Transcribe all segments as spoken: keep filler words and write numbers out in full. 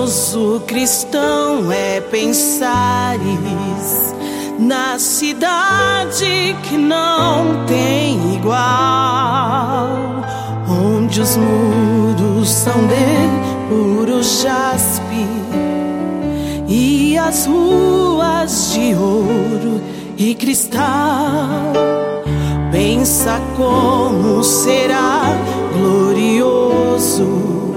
glorioso cristão é pensares na cidade que não tem igual, onde os muros são de puro jaspe e as ruas de ouro e cristal. Pensa como será glorioso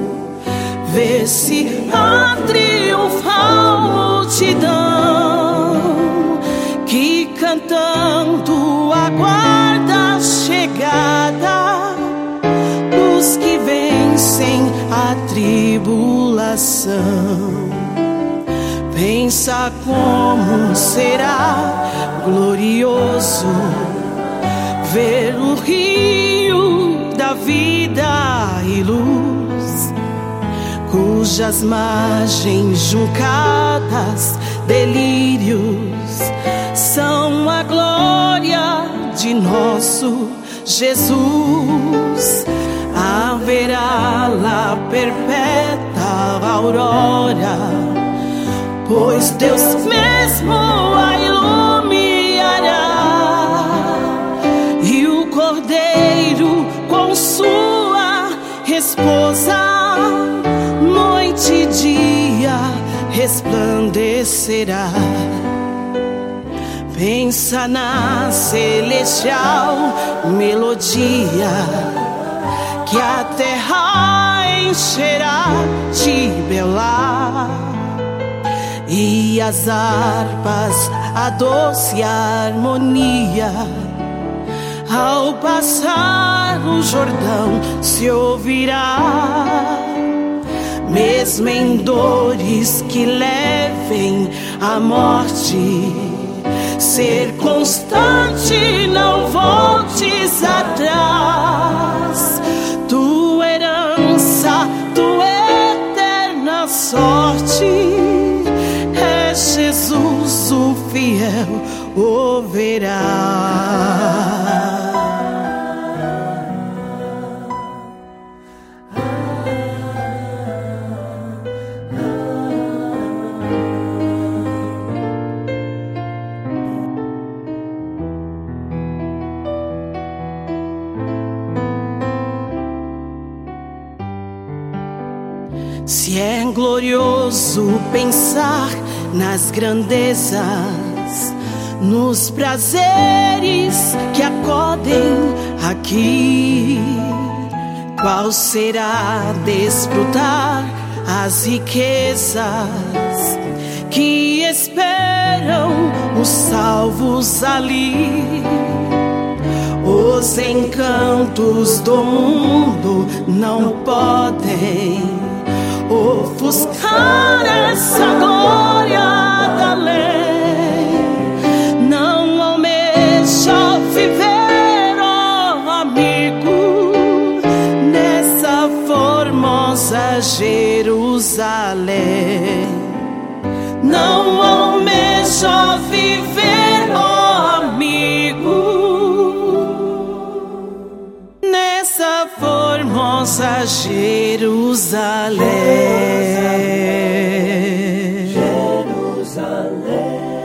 ver-se a triunfal multidão que cantando aguarda a chegada dos que vencem a tribulação. Pensa como será glorioso ver o rio da vida e luz, cujas margens juncadas delírios são a glória de nosso Jesus. Haverá lá perpétua aurora, pois Deus mesmo a iluminará, e o Cordeiro com sua esposa noite e dia resplandecerá. Pensa na celestial melodia que a terra encherá de bela, e as harpas a doce harmonia ao passar o Jordão se ouvirá. Mesmo em dores que levem à morte, ser constante, não voltes atrás. Tua herança, tua eterna sorte é Jesus o fiel, o verá. Se é glorioso pensar nas grandezas, nos prazeres que acodem aqui, qual será desfrutar as riquezas que esperam os salvos ali? Os encantos do mundo não podem ofuscar essa glória da lei. Não almeja viver, ó amigo, nessa formosa Jerusalém. Não almeja viver, ó amigo, nessa formosa Jerusalém. Jerusalém.